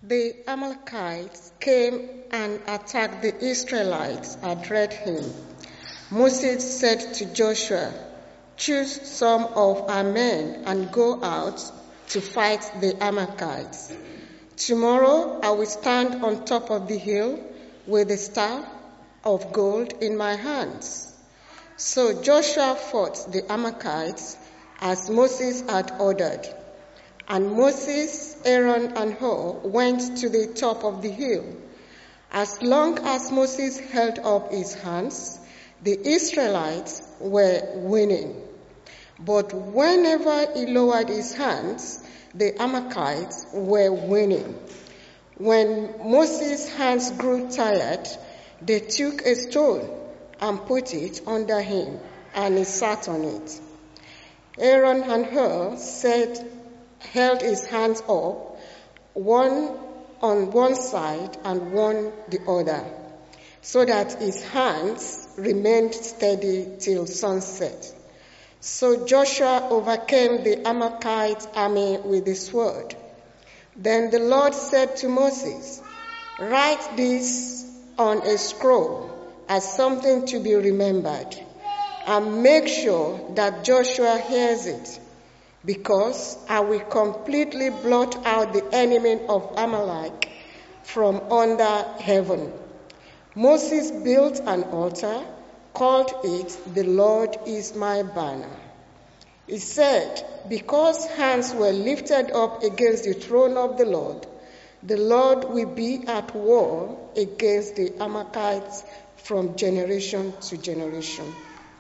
The Amalekites came and attacked the Israelites at Red Hill. Moses said to Joshua, "Choose some of our men and go out to fight the Amalekites. Tomorrow I will stand on top of the hill with the staff of gold in my hands." So Joshua fought the Amalekites as Moses had ordered. And Moses, Aaron, and Hur went to the top of the hill. As long as Moses held up his hands, the Israelites were winning. But whenever he lowered his hands, the Amalekites were winning. When Moses' hands grew tired, they took a stone and put it under him, and he sat on it. Aaron and Hur held his hands up, one on one side and one the other, so that his hands remained steady till sunset. So Joshua overcame the Amalekite army with the sword. Then the Lord said to Moses, "Write this on a scroll as something to be remembered, and make sure that Joshua hears it, because I will completely blot out the enemy of Amalek from under heaven." Moses built an altar, called it "The Lord is my banner." He said, because hands were lifted up against the throne of the Lord will be at war against the Amalekites from generation to generation.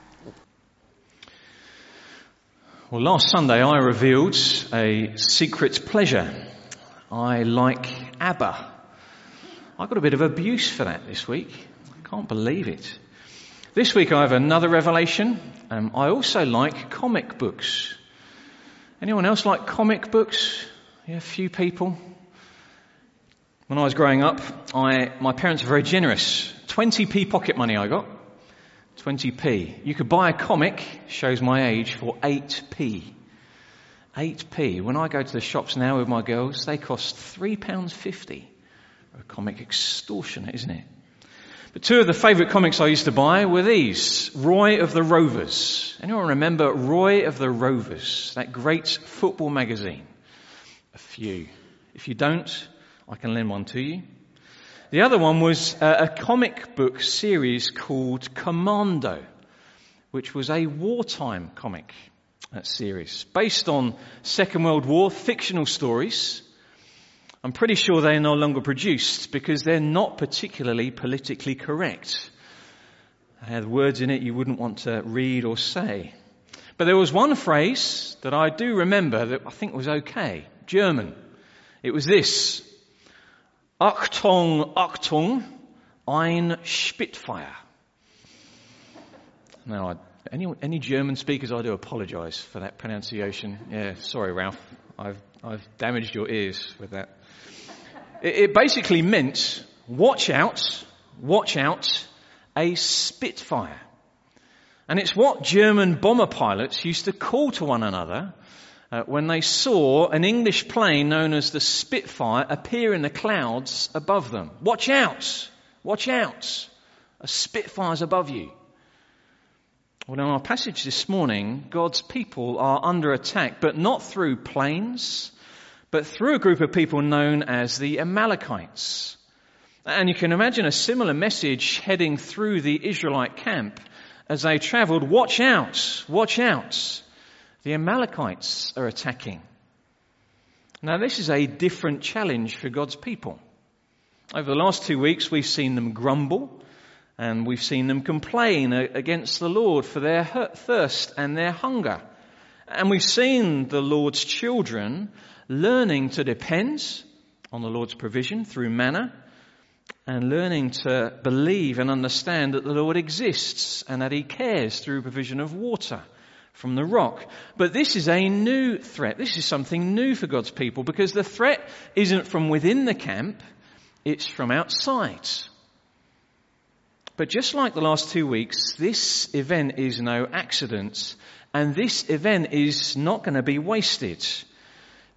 Well, last Sunday I revealed a secret pleasure. I like ABBA. I got a bit of abuse for that this week. I can't believe it. This week I have another revelation. I also like comic books. Anyone else like comic books? Yeah, a few people. When I was growing up, my parents were very generous. 20p pocket money I got. 20p. You could buy a comic, shows my age, for 8p. 8p. When I go to the shops now with my girls, they cost £3.50. A comic extortionate, isn't it? But two of the favourite comics I used to buy were these. Roy of the Rovers. Anyone remember Roy of the Rovers? That great football magazine. A few. If you don't, I can lend one to you. The other one was a comic book series called Commando, which was a wartime comic series based on Second World War fictional stories. I'm pretty sure they're no longer produced because they're not particularly politically correct. They had words in it you wouldn't want to read or say. But there was one phrase that I do remember that I think was okay. German. It was this. Achtung, Achtung, ein Spitfire. Now, any German speakers, I do apologise for that pronunciation. Yeah, sorry, Ralph. I've damaged your ears with that. It basically meant, watch out, a Spitfire. And it's what German bomber pilots used to call to one another when they saw an English plane known as the Spitfire appear in the clouds above them. Watch out, a Spitfire's above you. Well, in our passage this morning, God's people are under attack, but not through planes, but through a group of people known as the Amalekites. And you can imagine a similar message heading through the Israelite camp as they travelled. Watch out, the Amalekites are attacking. Now this is a different challenge for God's people. Over the last 2 weeks we've seen them grumble and we've seen them complain against the Lord for their thirst and their hunger. And we've seen the Lord's children learning to depend on the Lord's provision through manna and learning to believe and understand that the Lord exists and that he cares through provision of water from the rock. But this is a new threat. This is something new for God's people because the threat isn't from within the camp, it's from outside. But just like the last 2 weeks, this event is no accident and this event is not going to be wasted.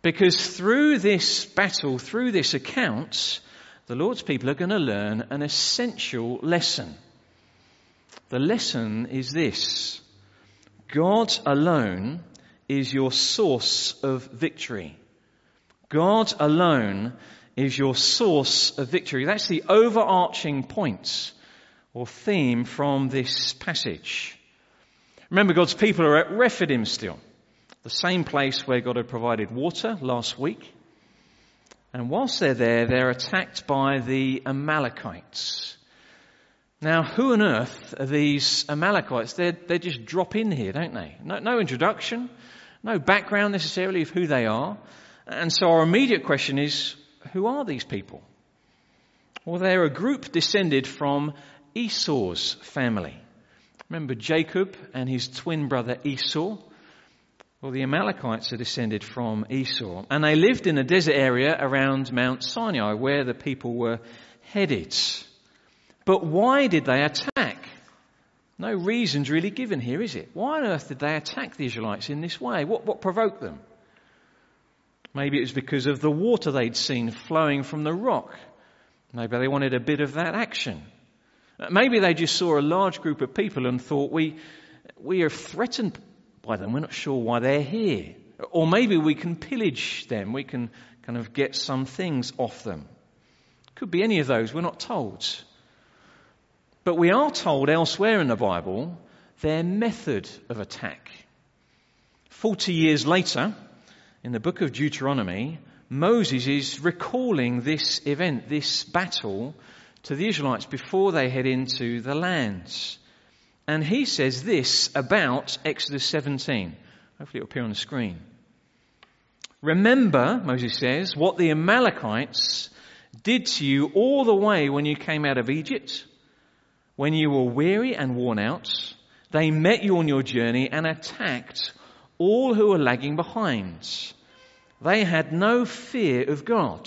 Because through this battle, through this account, the Lord's people are going to learn an essential lesson. The lesson is this: God alone is your source of victory. God alone is your source of victory. That's the overarching point or theme from this passage. Remember, God's people are at Rephidim still, the same place where God had provided water last week. And whilst they're there, they're attacked by the Amalekites. Now, who on earth are these Amalekites? They just drop in here, don't they? No introduction, no background necessarily of who they are. And so our immediate question is, who are these people? Well, they're a group descended from Esau's family. Remember Jacob and his twin brother Esau? Well, the Amalekites are descended from Esau. And they lived in a desert area around Mount Sinai where the people were headed. But why did they attack? No reason's really given here, is it? Why on earth did they attack the Israelites in this way? What provoked them? Maybe it was because of the water they'd seen flowing from the rock. Maybe they wanted a bit of that action. Maybe they just saw a large group of people and thought, we are threatened by them. We're not sure why they're here. Or maybe we can pillage them. We can kind of get some things off them. Could be any of those. We're not told. But we are told elsewhere in the Bible their method of attack. 40 years later, in the book of Deuteronomy, Moses is recalling this event, this battle, to the Israelites before they head into the lands. And he says this about Exodus 17. Hopefully it'll appear on the screen. Remember, Moses says, what the Amalekites did to you all the way when you came out of Egypt. When you were weary and worn out, they met you on your journey and attacked all who were lagging behind. They had no fear of God.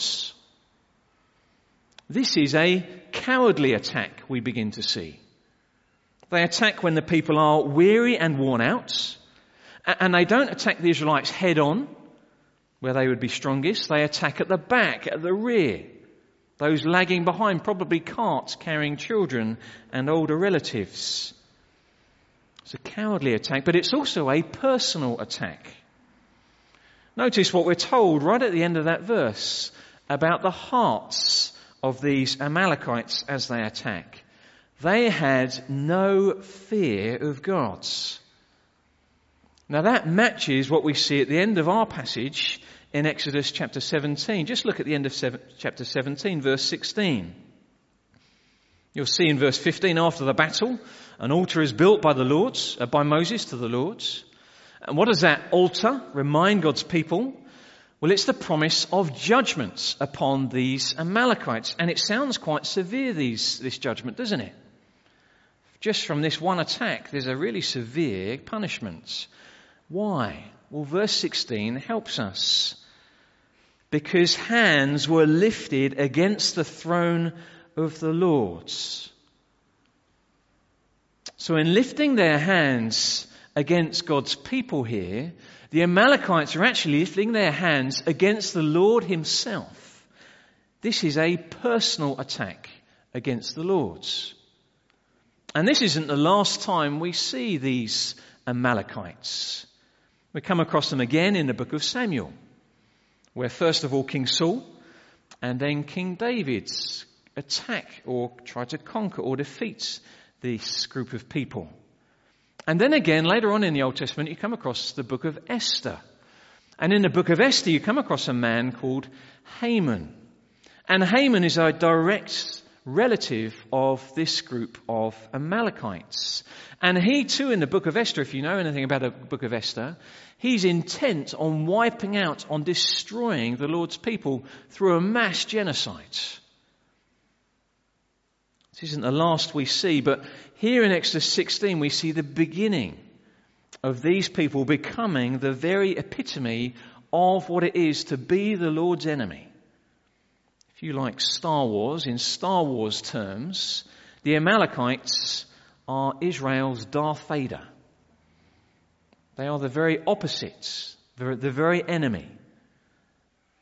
This is a cowardly attack we begin to see. They attack when the people are weary and worn out. And they don't attack the Israelites head on, where they would be strongest. They attack at the back, at the rear. Those lagging behind, probably carts carrying children and older relatives. It's a cowardly attack, but it's also a personal attack. Notice what we're told right at the end of that verse about the hearts of these Amalekites as they attack. They had no fear of God. Now that matches what we see at the end of our passage in Exodus chapter 17. Just look at the end of chapter 17, verse 16. You'll see in verse 15, after the battle, an altar is built by by Moses to the Lord. And what does that altar remind God's people? Well, it's the promise of judgments upon these Amalekites. And it sounds quite severe, this judgment, doesn't it? Just from this one attack, there's a really severe punishment. Why? Well, verse 16 helps us. Because hands were lifted against the throne of the Lord. So in lifting their hands against God's people here, the Amalekites are actually lifting their hands against the Lord himself. This is a personal attack against the Lord. And this isn't the last time we see these Amalekites. We come across them again in the book of Samuel, where first of all King Saul and then King David attack or try to conquer or defeat this group of people. And then again, later on in the Old Testament, you come across the book of Esther. And in the book of Esther, you come across a man called Haman. And Haman is a direct relative of this group of Amalekites. And he too, in the book of Esther, if you know anything about the book of Esther, he's intent on wiping out, on destroying the Lord's people through a mass genocide. This isn't the last we see, but here in Exodus 16 we see the beginning of these people becoming the very epitome of what it is to be the Lord's enemy. If you like Star Wars, in Star Wars terms, the Amalekites are Israel's Darth Vader. They are the very opposites, the very enemy.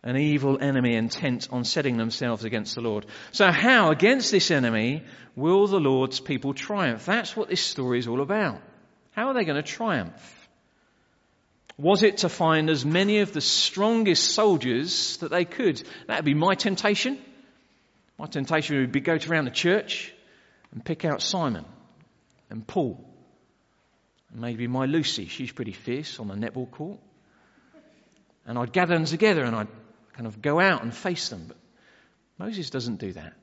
an evil enemy intent on setting themselves against the Lord. So how, against this enemy, will the Lord's people triumph? That's what this story is all about. How are they going to triumph? Was it to find as many of the strongest soldiers that they could? That would be my temptation. My temptation would be go around the church and pick out Simon and Paul. And maybe my Lucy, she's pretty fierce on the netball court. And I'd gather them together and I'd kind of go out and face them. But Moses doesn't do that.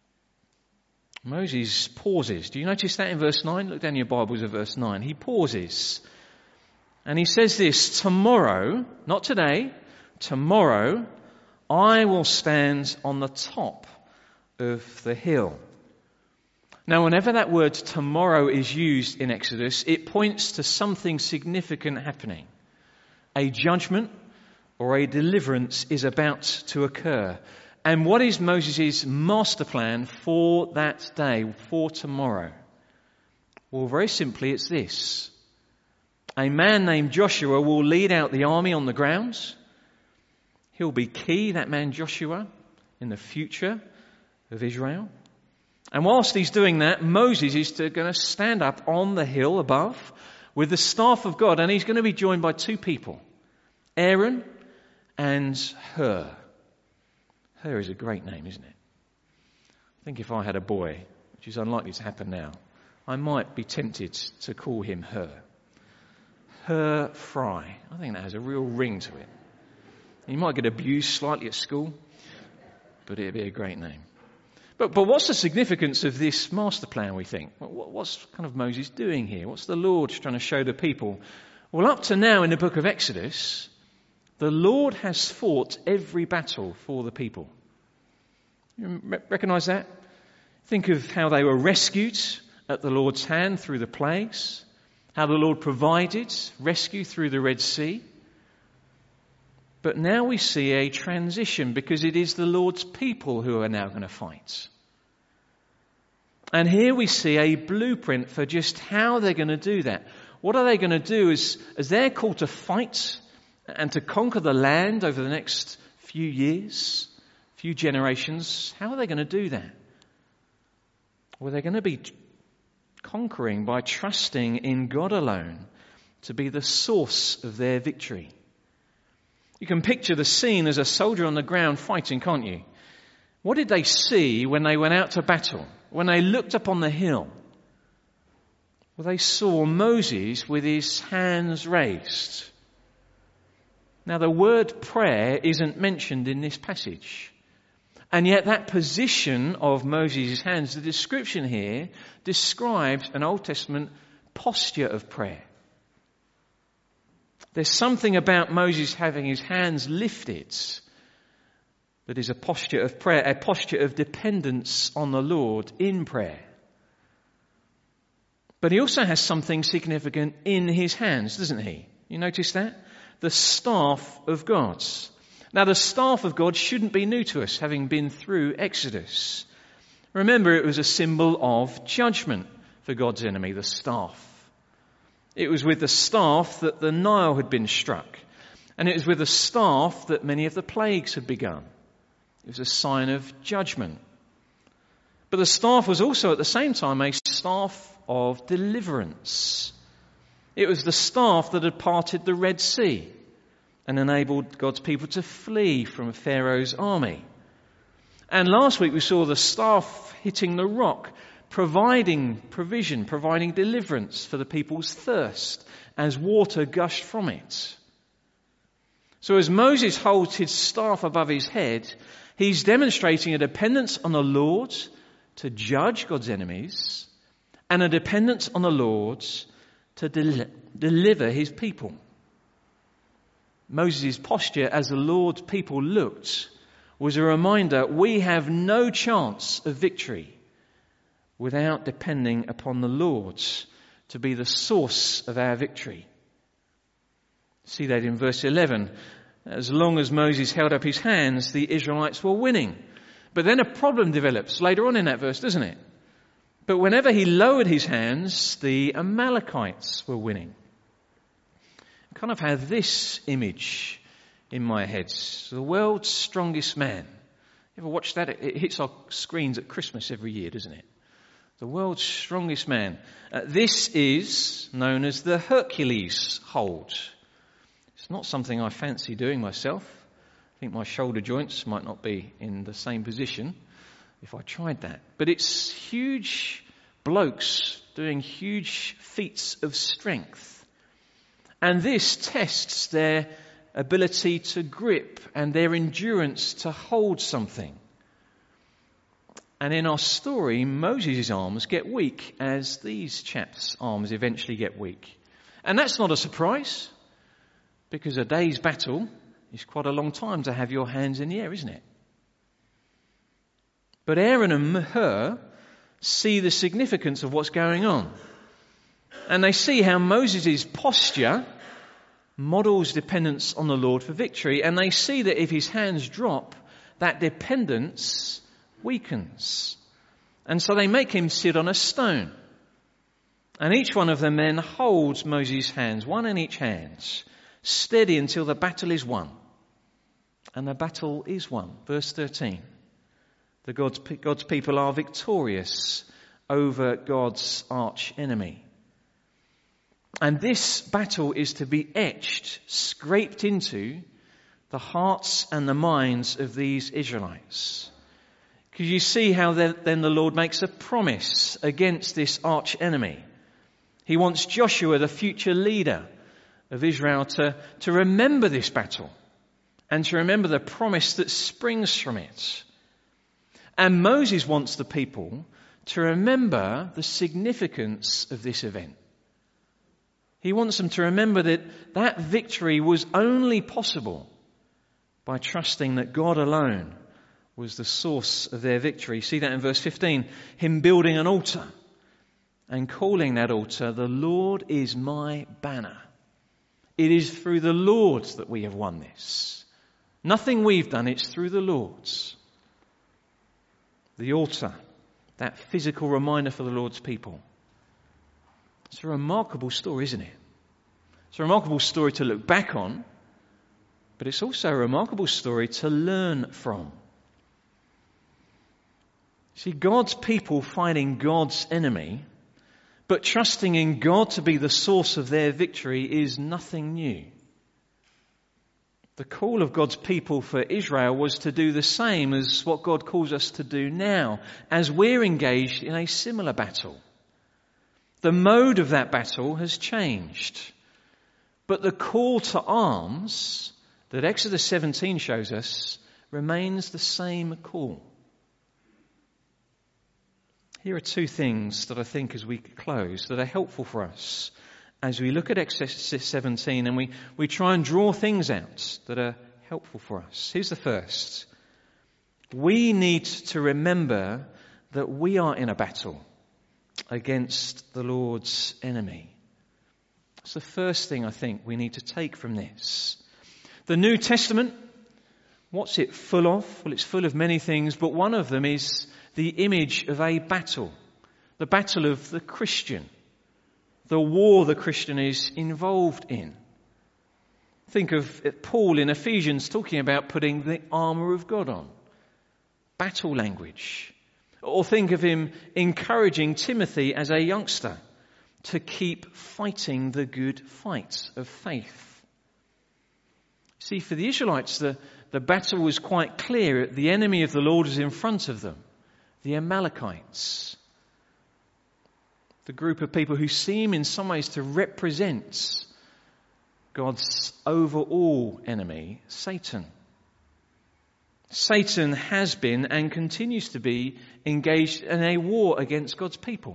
Moses pauses. Do you notice that in verse 9? Look down your Bibles at verse 9. He pauses. And he says this, tomorrow, not today, tomorrow, I will stand on the top of the hill. Now, whenever that word tomorrow is used in Exodus, it points to something significant happening. A judgment or a deliverance is about to occur. And what is Moses' master plan for that day, for tomorrow? Well, very simply, it's this. A man named Joshua will lead out the army on the ground. He'll be key, that man Joshua, in the future of Israel. And whilst he's doing that, Moses is going to stand up on the hill above with the staff of God, and he's going to be joined by two people, Aaron and Hur. Hur is a great name, isn't it? I think if I had a boy, which is unlikely to happen now, I might be tempted to call him Hur. Hur Fry. I think that has a real ring to it. He might get abused slightly at school, but it'd be a great name. But what's the significance of this master plan, we think? What's kind of Moses doing here? What's the Lord trying to show the people? Well, up to now in the book of Exodus, the Lord has fought every battle for the people. You recognise that? Think of how they were rescued at the Lord's hand through the plagues. How the Lord provided rescue through the Red Sea. But now we see a transition because it is the Lord's people who are now going to fight. And here we see a blueprint for just how they're going to do that. What are they going to do as they're called to fight and to conquer the land over the next few years, few generations? How are they going to do that? Well, they're going to be conquering by trusting in God alone to be the source of their victory. You can picture the scene as a soldier on the ground fighting, can't you? What did they see when they went out to battle? When they looked up on the hill? Well, they saw Moses with his hands raised. Now, the word prayer isn't mentioned in this passage. And yet that position of Moses' hands, the description here, describes an Old Testament posture of prayer. There's something about Moses having his hands lifted that is a posture of prayer, a posture of dependence on the Lord in prayer. But he also has something significant in his hands, doesn't he? You notice that? The staff of God. Now, the staff of God shouldn't be new to us, having been through Exodus. Remember, it was a symbol of judgment for God's enemy, the staff. It was with the staff that the Nile had been struck. And it was with the staff that many of the plagues had begun. It was a sign of judgment. But the staff was also at the same time a staff of deliverance. It was the staff that had parted the Red Sea and enabled God's people to flee from Pharaoh's army. And last week we saw the staff hitting the rock, providing provision, providing deliverance for the people's thirst as water gushed from it. So as Moses holds his staff above his head, he's demonstrating a dependence on the Lord to judge God's enemies and a dependence on the Lord to deliver his people. Moses' posture as the Lord's people looked was a reminder we have no chance of victory without depending upon the Lord to be the source of our victory. See that in verse 11. As long as Moses held up his hands, the Israelites were winning. But then a problem develops later on in that verse, doesn't it? But whenever he lowered his hands, the Amalekites were winning. Kind of have this image in my head. The world's strongest man. You ever watch that? It hits our screens at Christmas every year, doesn't it? The world's strongest man. This is known as the Hercules hold. It's not something I fancy doing myself. I think my shoulder joints might not be in the same position if I tried that. But it's huge blokes doing huge feats of strength. And this tests their ability to grip and their endurance to hold something. And in our story, Moses' arms get weak as these chaps' arms eventually get weak. And that's not a surprise, because a day's battle is quite a long time to have your hands in the air, isn't it? But Aaron and Hur see the significance of what's going on. And they see how Moses' posture models dependence on the Lord for victory. And they see that if his hands drop, that dependence weakens. And so they make him sit on a stone. And each one of them then holds Moses' hands, one in each hand, steady until the battle is won. And the battle is won. Verse 13. God's people are victorious over God's arch enemy. And this battle is to be etched, scraped into the hearts and the minds of these Israelites. Because you see how then the Lord makes a promise against this arch enemy. He wants Joshua, the future leader of Israel, to remember this battle and to remember the promise that springs from it. And Moses wants the people to remember the significance of this event. He wants them to remember that victory was only possible by trusting that God alone was the source of their victory. See that in verse 15, him building an altar and calling that altar, "The Lord is my banner." It is through the Lord that we have won this. Nothing we've done, it's through the Lord's. The altar, that physical reminder for the Lord's people. It's a remarkable story, isn't it? It's a remarkable story to look back on, but it's also a remarkable story to learn from. See, God's people fighting God's enemy, but trusting in God to be the source of their victory is nothing new. The call of God's people for Israel was to do the same as what God calls us to do now, as we're engaged in a similar battle. The mode of that battle has changed, but the call to arms that Exodus 17 shows us remains the same call. Here are two things that I think, as we close, that are helpful for us as we look at Exodus 17 and we try and draw things out that are helpful for us. Here's the first. We need to remember that we are in a battle against the Lord's enemy. That's the first thing I think we need to take from this. The New Testament, what's it full of? Well, it's full of many things, but one of them is the image of a battle. The battle of the Christian. The war the Christian is involved in. Think of Paul in Ephesians talking about putting the armour of God on. Battle language. Or think of him encouraging Timothy as a youngster to keep fighting the good fight of faith. See, for the Israelites, the battle was quite clear. The enemy of the Lord was in front of them. The Amalekites. The group of people who seem in some ways to represent God's overall enemy, Satan. Satan has been and continues to be engaged in a war against God's people.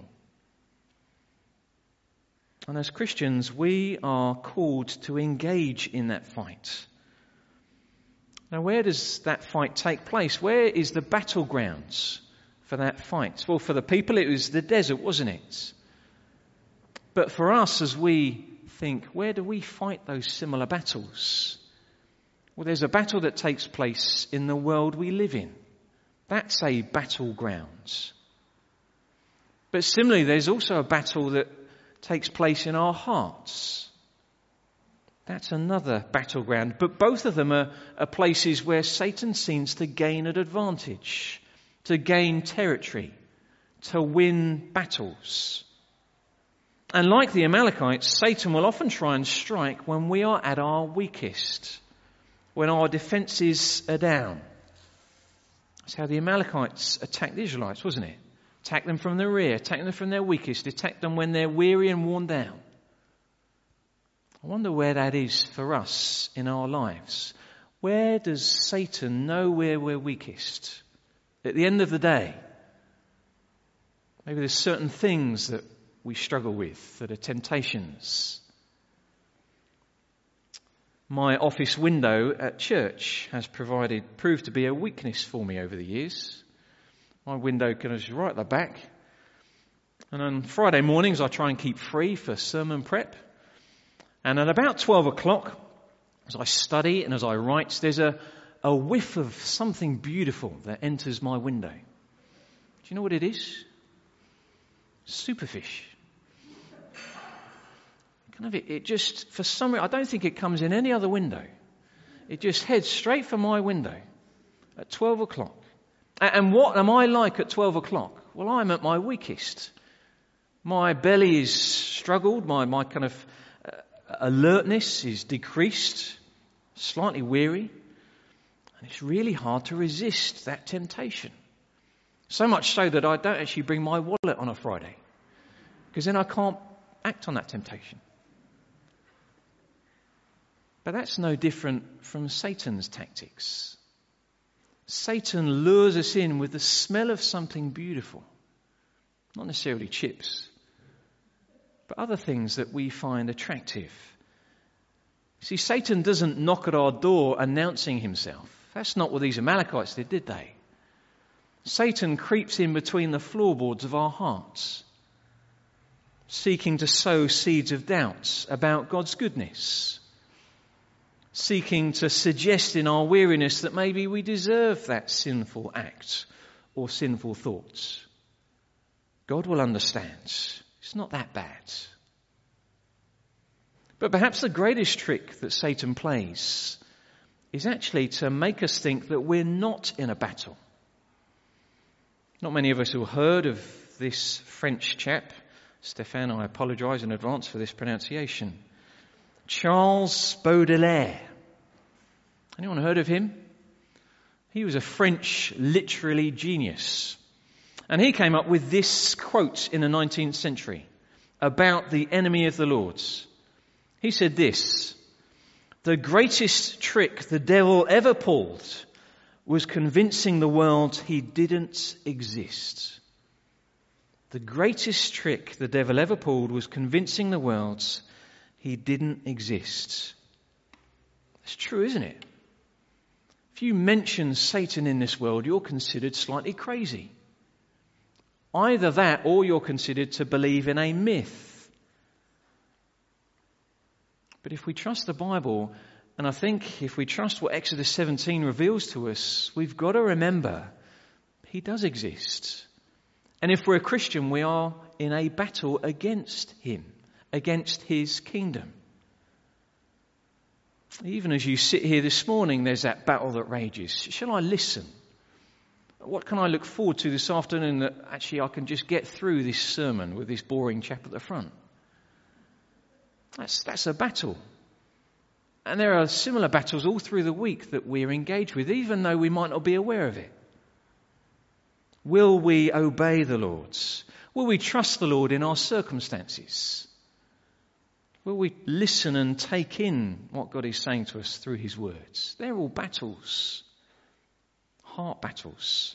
And as Christians, we are called to engage in that fight. Now, where does that fight take place? Where is the battlegrounds for that fight? Well, for the people, it was the desert, wasn't it? But for us, as we think, where do we fight those similar battles? Well, there's a battle that takes place in the world we live in. That's a battleground. But similarly, there's also a battle that takes place in our hearts. That's another battleground. But both of them are places where Satan seems to gain an advantage, to gain territory, to win battles. And like the Amalekites, Satan will often try and strike when we are at our weakest, when our defences are down. That's how the Amalekites attacked the Israelites, wasn't it? Attack them from the rear, attack them from their weakest, attack them when they're weary and worn down. I wonder where that is for us in our lives. Where does Satan know where we're weakest? At the end of the day, maybe there's certain things that we struggle with that are temptations. My office window at church has proved to be a weakness for me over the years. My window goes right at the back. And on Friday mornings I try and keep free for sermon prep. And at about 12 o'clock, as I study and as I write, there's a whiff of something beautiful that enters my window. Do you know what it is? Superfish. It just, for some reason, I don't think it comes in any other window. It just heads straight for my window at 12 o'clock. And what am I like at 12 o'clock? Well, I'm at my weakest. My belly is struggled, my kind of alertness is decreased, slightly weary, and it's really hard to resist that temptation. So much so that I don't actually bring my wallet on a Friday, because then I can't act on that temptation. But that's no different from Satan's tactics. Satan lures us in with the smell of something beautiful, not necessarily chips, but other things that we find attractive. See, Satan doesn't knock at our door announcing himself. That's not what these Amalekites did they? Satan creeps in between the floorboards of our hearts, seeking to sow seeds of doubts about God's goodness, seeking to suggest in our weariness that maybe we deserve that sinful act or sinful thoughts. God will understand. It's not that bad. But perhaps the greatest trick that Satan plays is actually to make us think that we're not in a battle. Not many of us have heard of this French chap. Stéphane, I apologise in advance for this pronunciation. Charles Baudelaire. Anyone heard of him? He was a French literary genius. And he came up with this quote in the 19th century about the enemy of the Lord's. He said this: "The greatest trick the devil ever pulled was convincing the world he didn't exist." The greatest trick the devil ever pulled was convincing the world he didn't exist. It's true, isn't it? If you mention Satan in this world, you're considered slightly crazy. Either that or you're considered to believe in a myth. But if we trust the Bible, and I think if we trust what Exodus 17 reveals to us, we've got to remember he does exist. And if we're a Christian, we are in a battle against him, against his kingdom. Even as you sit here this morning, there's that battle that rages. Shall I listen? What can I look forward to this afternoon that actually I can just get through this sermon with this boring chap at the front? That's a battle. And there are similar battles all through the week that we're engaged with, even though we might not be aware of it. Will we obey the Lord? Will we trust the Lord in our circumstances? Will we listen and take in what God is saying to us through his words? They're all battles. Heart battles.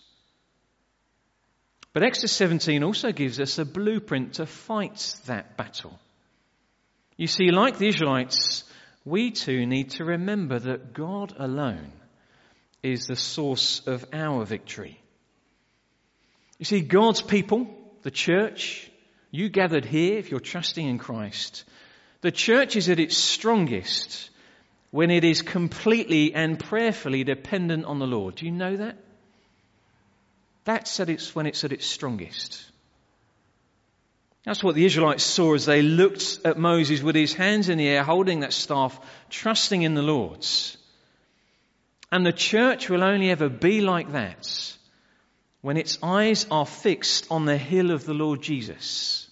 But Exodus 17 also gives us a blueprint to fight that battle. You see, like the Israelites, we too need to remember that God alone is the source of our victory. You see, God's people, the church, you gathered here if you're trusting in Christ, the church is at its strongest when it is completely and prayerfully dependent on the Lord. Do you know that? That's when it's at its strongest. That's what the Israelites saw as they looked at Moses with his hands in the air, holding that staff, trusting in the Lord. And the church will only ever be like that when its eyes are fixed on the hill of the Lord Jesus.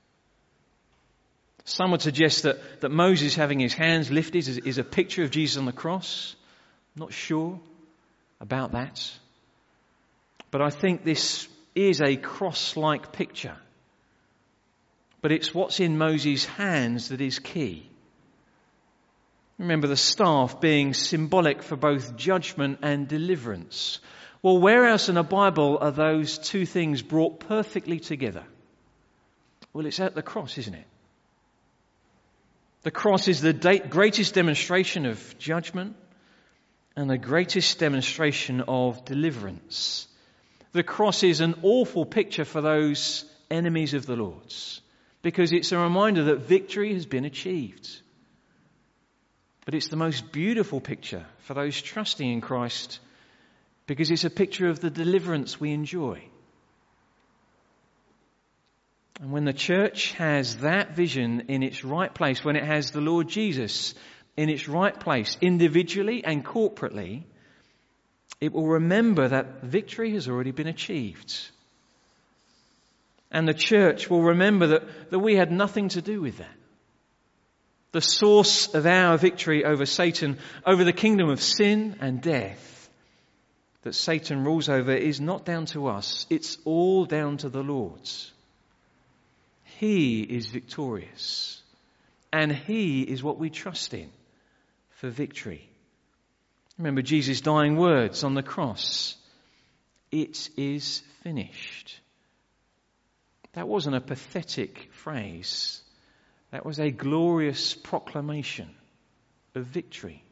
Some would suggest that Moses having his hands lifted is a picture of Jesus on the cross. I'm not sure about that. But I think this is a cross-like picture. But it's what's in Moses' hands that is key. Remember the staff being symbolic for both judgment and deliverance. Well, where else in the Bible are those two things brought perfectly together? Well, it's at the cross, isn't it? The cross is the greatest demonstration of judgment and the greatest demonstration of deliverance. The cross is an awful picture for those enemies of the Lord's, because it's a reminder that victory has been achieved. But it's the most beautiful picture for those trusting in Christ, because it's a picture of the deliverance we enjoy. And when the church has that vision in its right place, when it has the Lord Jesus in its right place, individually and corporately, it will remember that victory has already been achieved. And the church will remember that we had nothing to do with that. The source of our victory over Satan, over the kingdom of sin and death that Satan rules over, is not down to us. It's all down to the Lord's. He is victorious. And He is what we trust in for victory. Remember Jesus' dying words on the cross. It is finished. That wasn't a pathetic phrase. That was a glorious proclamation of victory.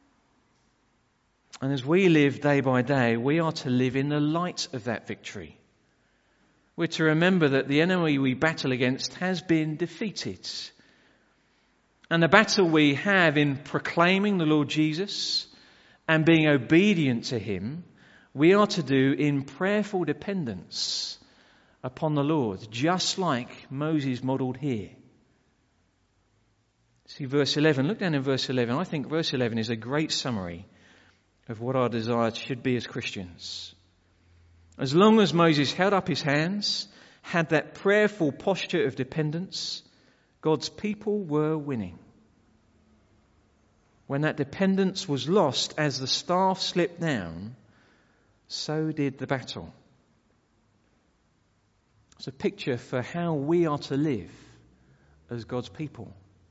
And as we live day by day, we are to live in the light of that victory. We're to remember that the enemy we battle against has been defeated. And the battle we have in proclaiming the Lord Jesus and being obedient to Him, we are to do in prayerful dependence upon the Lord, just like Moses modelled here. See verse 11. Look down in verse 11. I think verse 11 is a great summary of what our desire should be as Christians. As long as Moses held up his hands, had that prayerful posture of dependence, God's people were winning. When that dependence was lost as the staff slipped down, so did the battle. It's a picture for how we are to live as God's people.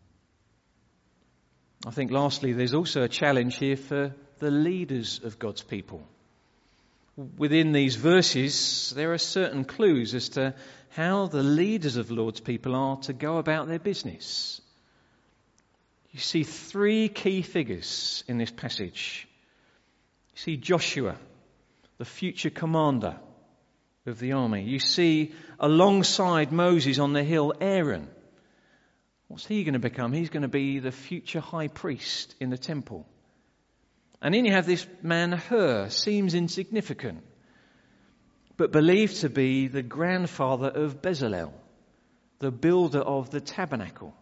I think lastly, there's also a challenge here for the leaders of God's people. Within these verses, there are certain clues as to how the leaders of the Lord's people are to go about their business. You see three key figures in this passage. You see Joshua, the future commander of the army. You see alongside Moses on the hill, Aaron. What's he going to become? He's going to be the future high priest in the temple. And then you have this man Hur, seems insignificant, but believed to be the grandfather of Bezalel, the builder of the tabernacle.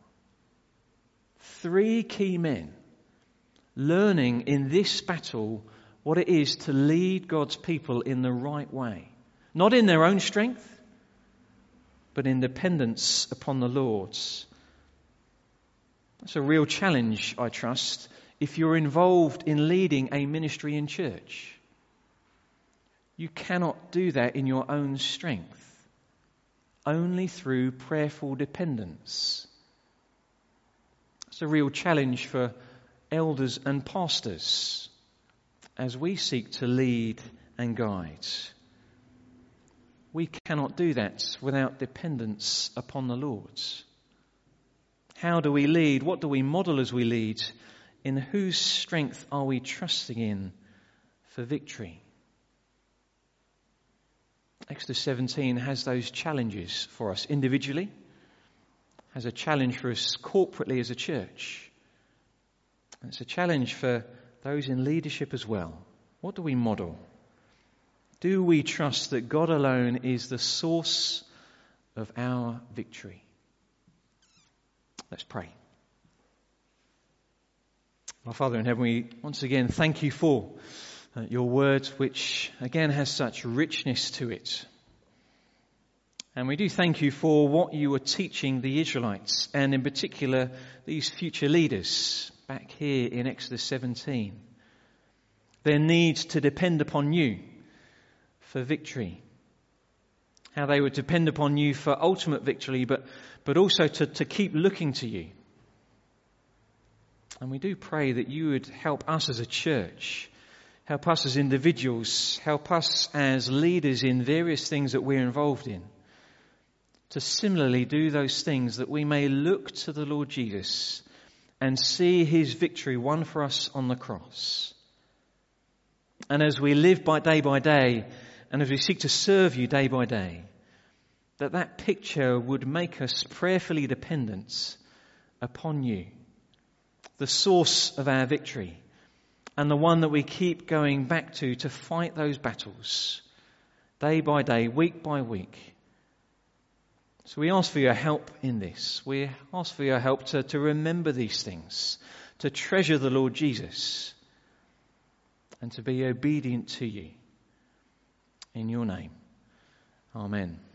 Three key men learning in this battle what it is to lead God's people in the right way. Not in their own strength, but in dependence upon the Lord's. That's a real challenge, I trust, if you're involved in leading a ministry in church. You cannot do that in your own strength, only through prayerful dependence. It's a real challenge for elders and pastors as we seek to lead and guide. We cannot do that without dependence upon the Lord. How do we lead? What do we model as we lead? In whose strength are we trusting in for victory? Exodus 17 has those challenges for us individually, has a challenge for us corporately as a church. And it's a challenge for those in leadership as well. What do we model? Do we trust that God alone is the source of our victory. Let's pray. Our Father in heaven, we once again thank you for your word, which again has such richness to it. And we do thank you for what you were teaching the Israelites, and in particular these future leaders back here in Exodus 17. Their need to depend upon you for victory. How they would depend upon you for ultimate victory, but also to keep looking to you. And we do pray that you would help us as a church, help us as individuals, help us as leaders in various things that we're involved in, to similarly do those things that we may look to the Lord Jesus and see his victory won for us on the cross. And as we live by day, and as we seek to serve you day by day, that picture would make us prayerfully dependent upon you, the source of our victory, and the one that we keep going back to fight those battles day by day, week by week. So we ask for your help in this. We ask for your help to remember these things, to treasure the Lord Jesus, and to be obedient to you. In your name, amen.